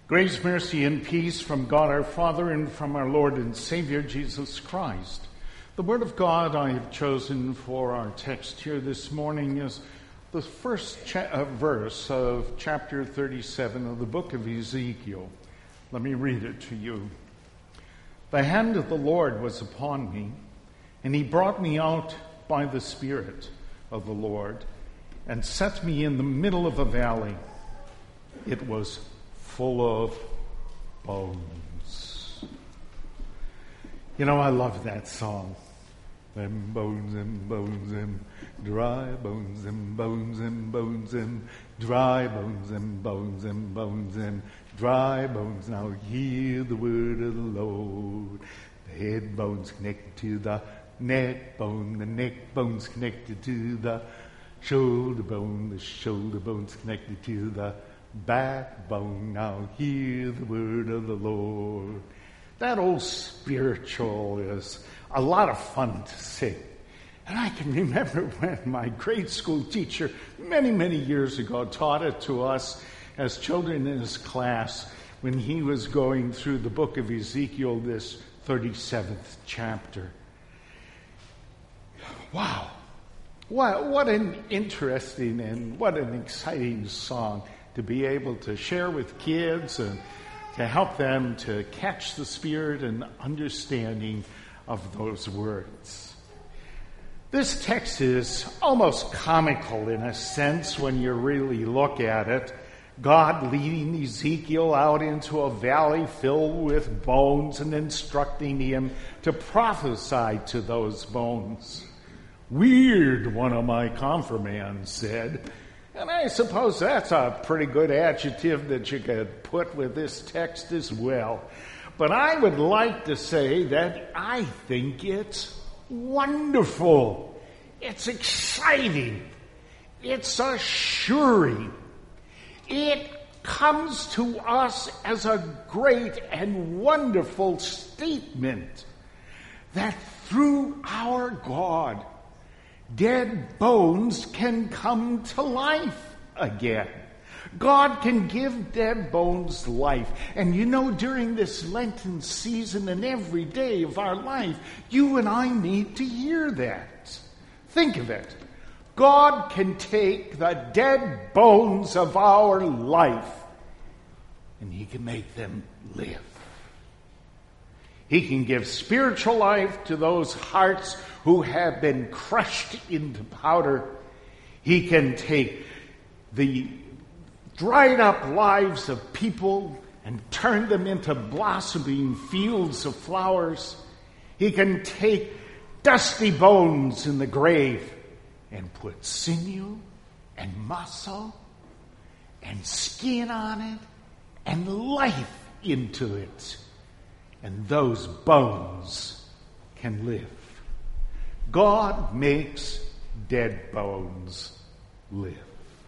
Grace, mercy, and peace from God our Father and from our Lord and Savior Jesus Christ. The Word of God I have chosen for our text here this morning is the first verse of chapter 37 of the book of Ezekiel. Let me read it to you. The hand of the Lord was upon me, and he brought me out by the Spirit of the Lord and set me in the middle of a valley. It was full of bones. You know, I love that song. Them bones and bones and dry bones and bones and bones and dry bones and bones and bones and dry bones. Now hear the word of the Lord. The head bone's connected to the neck bone's connected to the shoulder bone's connected to the backbone. Now hear the word of the Lord. That old spiritual is a lot of fun to sing. And I can remember when my grade school teacher many years ago taught it to us as children in his class when he was going through the book of Ezekiel, this 37th chapter. Wow. What an interesting and what an exciting song to be able to share with kids and to help them to catch the spirit and understanding of those words. This text is almost comical in a sense when you really look at it. God leading Ezekiel out into a valley filled with bones and instructing him to prophesy to those bones. Weird, one of my confirmands said. And I suppose that's a pretty good adjective that you could put with this text as well. But I would like to say that I think it's wonderful. It's exciting. It's assuring. It comes to us as a great and wonderful statement that through our God, dead bones can come to life again. God can give dead bones life. And you know, during this Lenten season and every day of our life, you and I need to hear that. Think of it. God can take the dead bones of our life and he can make them live. He can give spiritual life to those hearts who have been crushed into powder. He can take the dried up lives of people and turn them into blossoming fields of flowers. He can take dusty bones in the grave and put sinew and muscle and skin on it and life into it. And those bones can live. God makes dead bones live.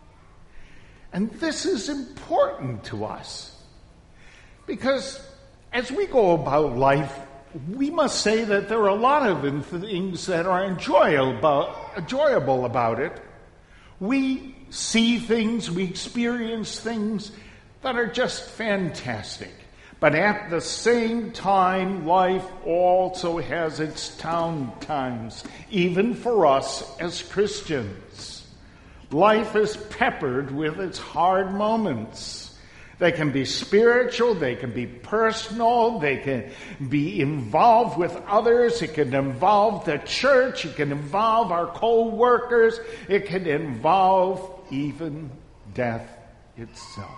And this is important to us because as we go about life, we must say that there are a lot of things that are enjoyable about it. We see things, we experience things that are just fantastic. But at the same time, life also has its down times, even for us as Christians. Life is peppered with its hard moments. They can be spiritual, they can be personal, they can be involved with others, it can involve the church, it can involve our co-workers, it can involve even death itself.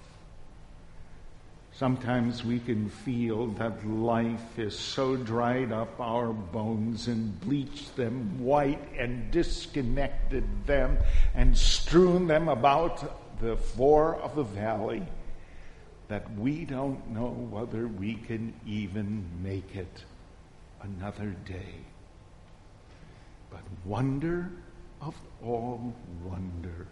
Sometimes we can feel that life is so dried up our bones and bleached them white and disconnected them and strewn them about the floor of the valley that we don't know whether we can even make it another day. But wonder of all wonder,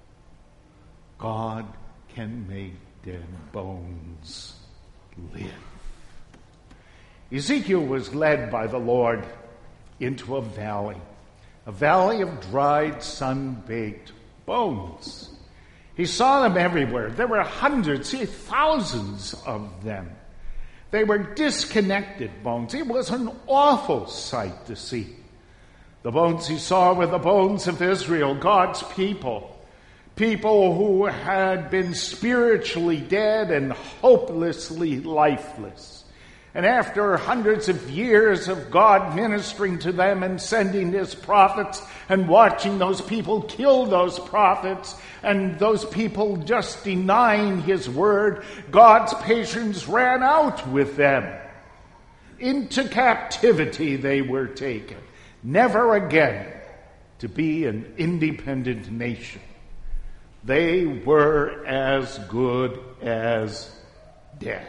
God can make dead bones live. Ezekiel was led by the Lord into a valley of dried, sun-baked bones. He saw them everywhere. There were hundreds, thousands of them. They were disconnected bones. It was an awful sight to see. The bones he saw were the bones of Israel, God's people. People who had been spiritually dead and hopelessly lifeless. And after hundreds of years of God ministering to them and sending his prophets and watching those people kill those prophets and those people just denying his word, God's patience ran out with them. Into captivity they were taken, never again to be an independent nation. They were as good as dead.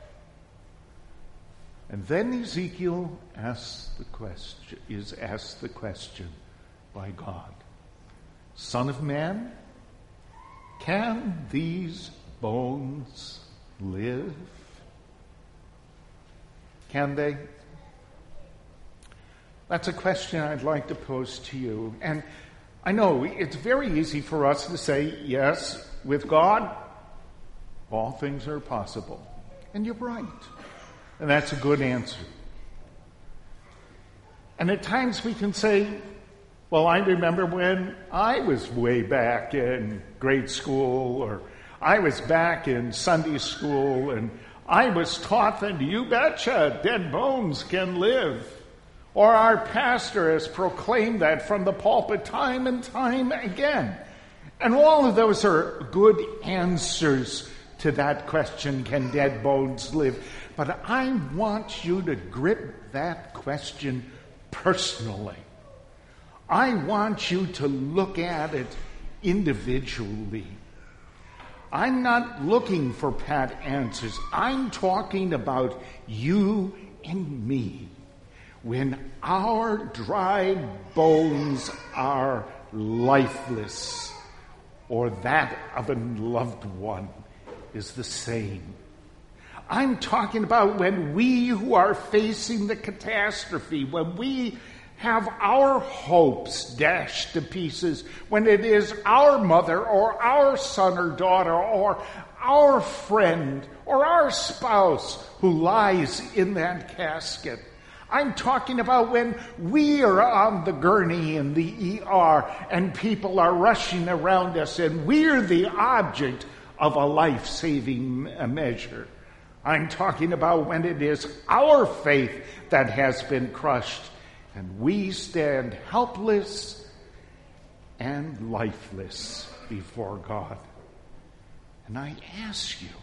And then Ezekiel is asked the question by God, Son of man, can these bones live? Can they? That's a question I'd like to pose to you. And I know it's very easy for us to say, yes, with God, all things are possible. And you're right. And that's a good answer. And at times we can say, well, I remember when I was way back in grade school, or I was back in Sunday school, and I was taught that you betcha, dead bones can live. Or our pastor has proclaimed that from the pulpit time and time again. And all of those are good answers to that question, can dead bones live? But I want you to grip that question personally. I want you to look at it individually. I'm not looking for pat answers. I'm talking about you and me. When our dry bones are lifeless, or that of a loved one is the same. I'm talking about when we who are facing the catastrophe, when we have our hopes dashed to pieces, when it is our mother or our son or daughter or our friend or our spouse who lies in that casket. I'm talking about when we are on the gurney in the ER and people are rushing around us and we're the object of a life-saving measure. I'm talking about when it is our faith that has been crushed and we stand helpless and lifeless before God. And I ask you,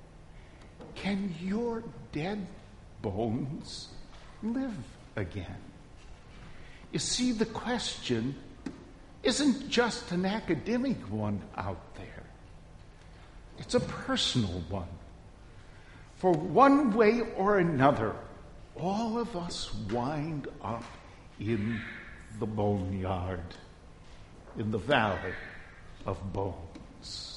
can your dead bones live again? You see, the question isn't just an academic one out there. It's a personal one. For one way or another, all of us wind up in the boneyard, in the valley of bones.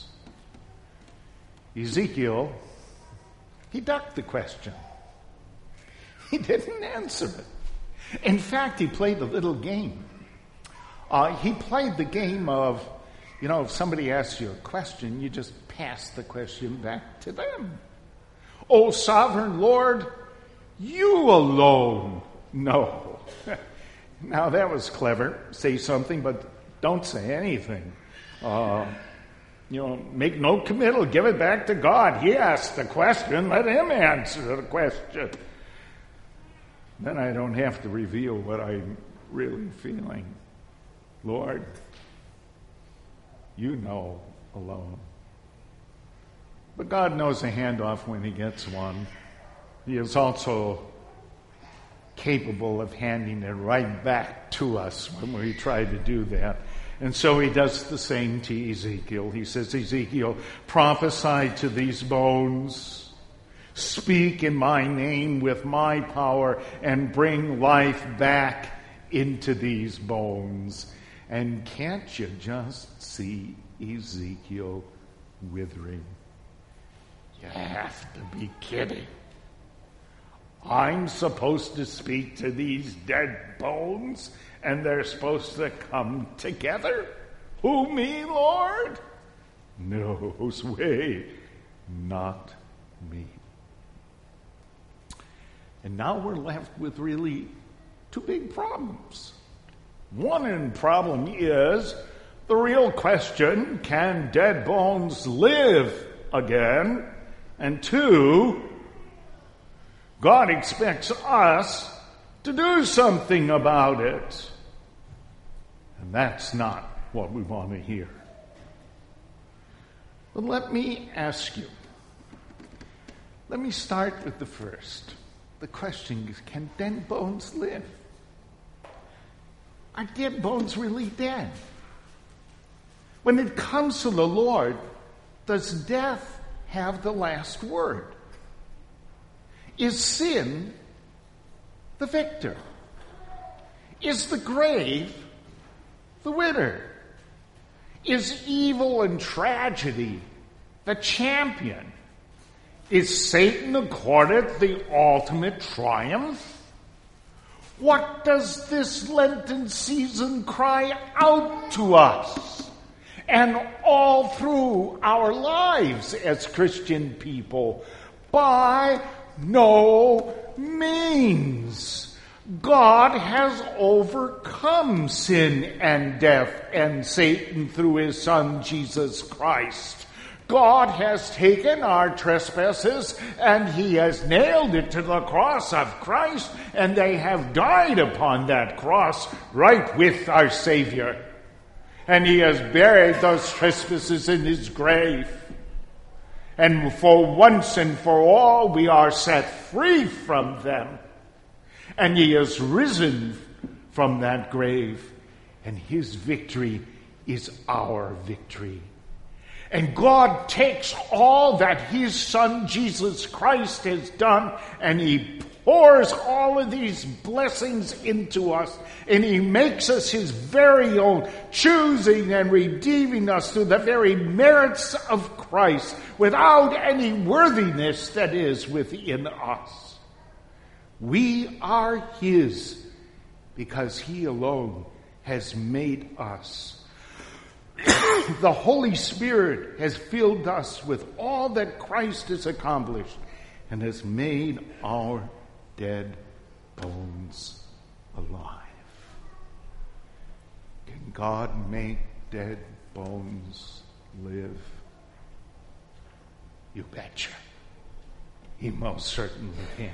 Ezekiel, he ducked the question. He didn't answer it. In fact, he played a little game. He played the game of, if somebody asks you a question, you just pass the question back to them. O sovereign Lord, you alone know. Now, that was clever. Say something, but don't say anything. Make no committal. Give it back to God. He asked the question. Let him answer the question. Then I don't have to reveal what I'm really feeling. Lord, you know alone. But God knows a handoff when he gets one. He is also capable of handing it right back to us when we try to do that. And so he does the same to Ezekiel. He says, Ezekiel, prophesy to these bones. Speak in my name with my power and bring life back into these bones. And can't you just see Ezekiel withering? You have to be kidding. I'm supposed to speak to these dead bones and they're supposed to come together? Who, me, Lord? knows way, not me. And now we're left with really two big problems. One problem is the real question, can dead bones live again? And two, God expects us to do something about it. And that's not what we want to hear. But let me ask you. Let me start with the first. The question is, can dead bones live? Are dead bones really dead? When it comes to the Lord, does death have the last word? Is sin the victor? Is the grave the winner? Is evil and tragedy the champion? Is Satan accorded the ultimate triumph? What does this Lenten season cry out to us? And all through our lives as Christian people, by no means. God has overcome sin and death and Satan through his Son, Jesus Christ. God has taken our trespasses and he has nailed it to the cross of Christ, and they have died upon that cross right with our Savior. And he has buried those trespasses in his grave. And for once and for all, we are set free from them. And he has risen from that grave, and his victory is our victory. And God takes all that his Son, Jesus Christ, has done, and he pours all of these blessings into us, and he makes us his very own, choosing and redeeming us through the very merits of Christ, without any worthiness that is within us. We are his because he alone has made us. The Holy Spirit has filled us with all that Christ has accomplished and has made our dead bones alive. Can God make dead bones live? You betcha. He most certainly can.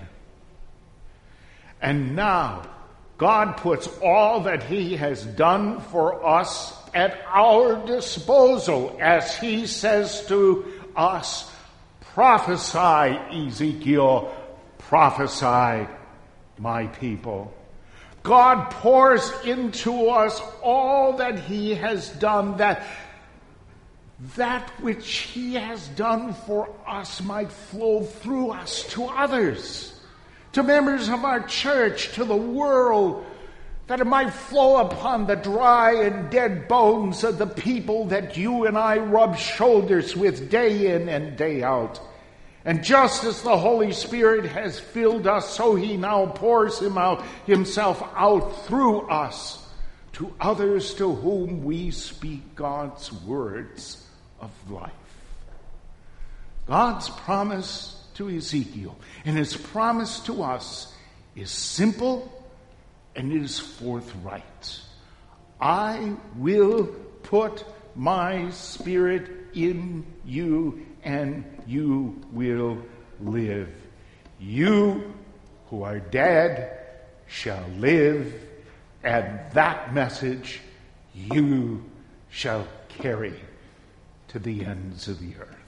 And now, God puts all that he has done for us at our disposal, as he says to us, prophesy, Ezekiel, prophesy, my people. God pours into us all that he has done, that which he has done for us might flow through us to others, to members of our church, to the world, that it might flow upon the dry and dead bones of the people that you and I rub shoulders with day in and day out. And just as the Holy Spirit has filled us, so he now pours himself out through us to others to whom we speak God's words of life. God's promise to Ezekiel and his promise to us is simple and it is forthright. I will put my Spirit in you and you will live. You who are dead shall live, and that message you shall carry to the ends of the earth.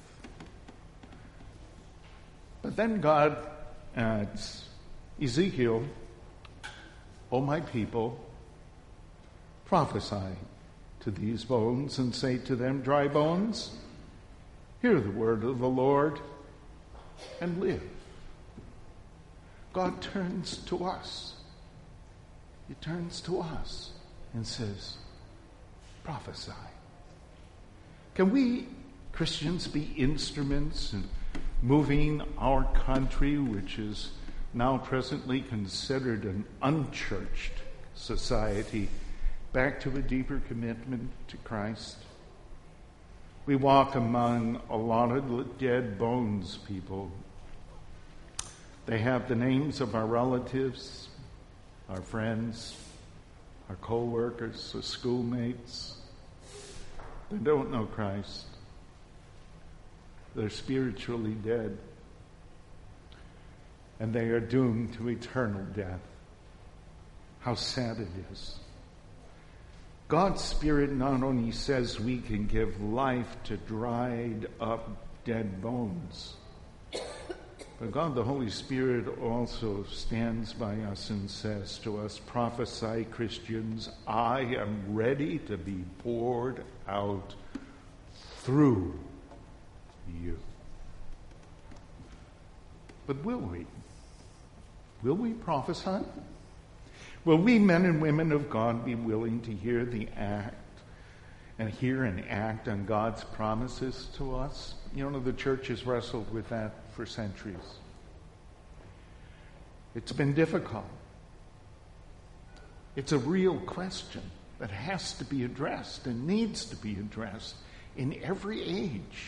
But then God adds, Ezekiel, O my people, prophesy to these bones and say to them, dry bones, hear the word of the Lord and live. God turns to us. He turns to us and says, prophesy. Can we Christians be instruments in moving our country, which is now presently considered an unchurched society, back to a deeper commitment to Christ? We walk among a lot of dead bones, people. They have the names of our relatives, our friends, our co-workers, our schoolmates. They don't know Christ. They're spiritually dead. And they are doomed to eternal death. How sad it is. God's Spirit not only says we can give life to dried up dead bones, but God the Holy Spirit also stands by us and says to us, prophesy, Christians, I am ready to be poured out through you. But will we? Will we prophesy? Will we, men and women of God, be willing to hear and act on God's promises to us? You know, the church has wrestled with that for centuries. It's been difficult. It's a real question that has to be addressed and needs to be addressed in every age.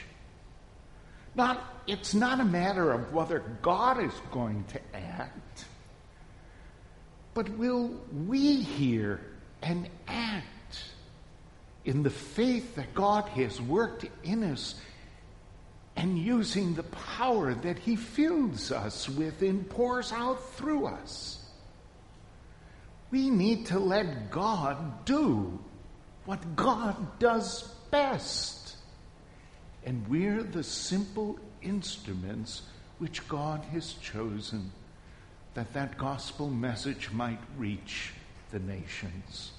It's not a matter of whether God is going to act, but will we hear and act in the faith that God has worked in us and using the power that He fills us with and pours out through us? We need to let God do what God does best. And we're the simple instruments which God has chosen that gospel message might reach the nations.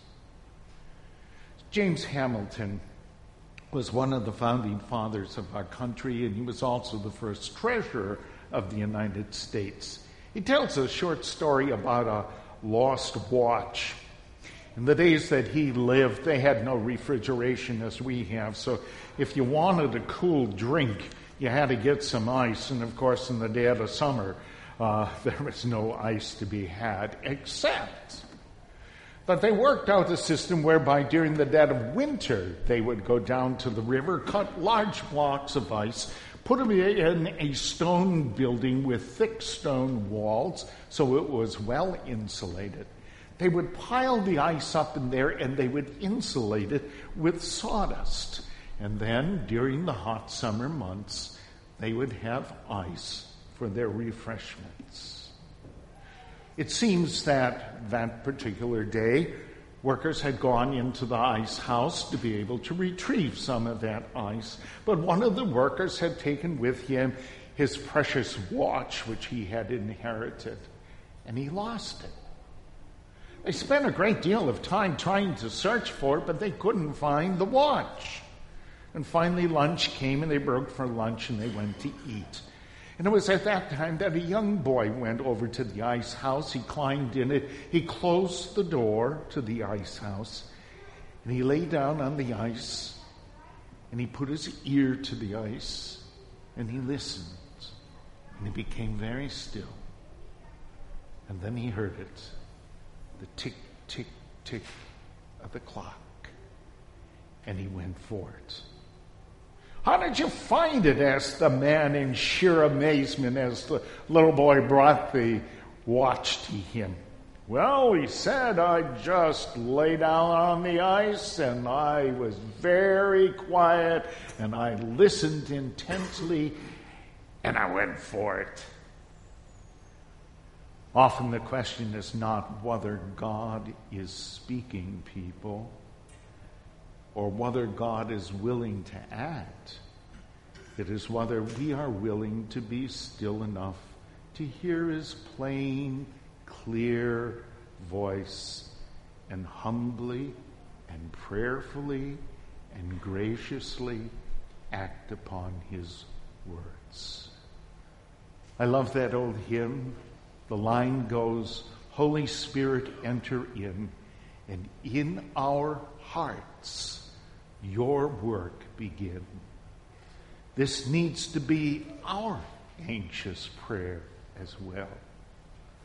James Hamilton was one of the founding fathers of our country, and he was also the first treasurer of the United States. He tells a short story about a lost watch. In the days that he lived, they had no refrigeration as we have, so if you wanted a cool drink, you had to get some ice, and of course in the dead of summer, there was no ice to be had, except that they worked out a system whereby during the dead of winter, they would go down to the river, cut large blocks of ice, put them in a stone building with thick stone walls, so it was well insulated. They would pile the ice up in there and they would insulate it with sawdust. And then, during the hot summer months, they would have ice for their refreshments. It seems that particular day, workers had gone into the ice house to be able to retrieve some of that ice, but one of the workers had taken with him his precious watch, which he had inherited, and he lost it. They spent a great deal of time trying to search for it, but they couldn't find the watch. And finally lunch came, and they broke for lunch, and they went to eat. And it was at that time that a young boy went over to the ice house. He climbed in it. He closed the door to the ice house, and he lay down on the ice, and he put his ear to the ice, and he listened, and he became very still. And then he heard it, the tick, tick, tick of the clock, and he went for it. "How did you find it?" asked the man in sheer amazement as the little boy brought the watch to him. "Well," he said, "I just lay down on the ice and I was very quiet and I listened intently and I went for it." Often the question is not whether God is speaking, people, or whether God is willing to act. It is whether we are willing to be still enough to hear His plain, clear voice and humbly and prayerfully and graciously act upon His words. I love that old hymn. The line goes, "Holy Spirit, enter in, and in our hearts your work begin." This needs to be our anxious prayer as well.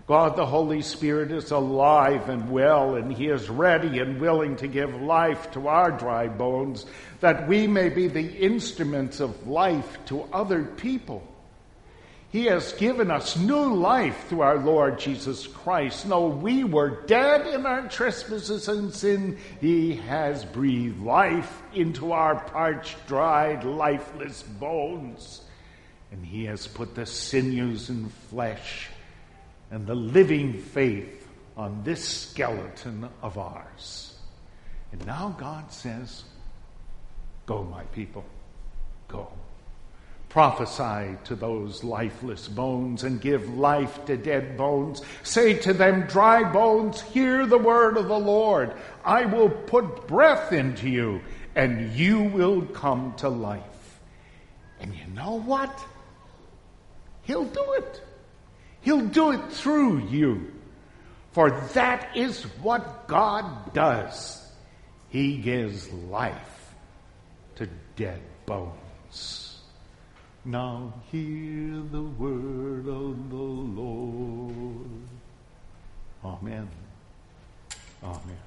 God the Holy Spirit is alive and well, and he is ready and willing to give life to our dry bones, that we may be the instruments of life to other people. He has given us new life through our Lord Jesus Christ. No, we were dead in our trespasses and sin. He has breathed life into our parched, dried, lifeless bones. And he has put the sinews and flesh and the living faith on this skeleton of ours. And now God says, go, my people, go. Prophesy to those lifeless bones and give life to dead bones. Say to them, dry bones, hear the word of the Lord. I will put breath into you, and you will come to life. And you know what? He'll do it. He'll do it through you. For that is what God does. He gives life to dead bones. Now hear the word of the Lord. Amen. Amen.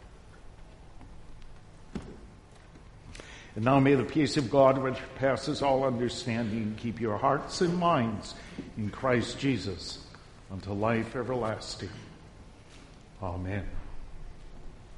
And now may the peace of God, which passes all understanding, keep your hearts and minds in Christ Jesus unto life everlasting. Amen.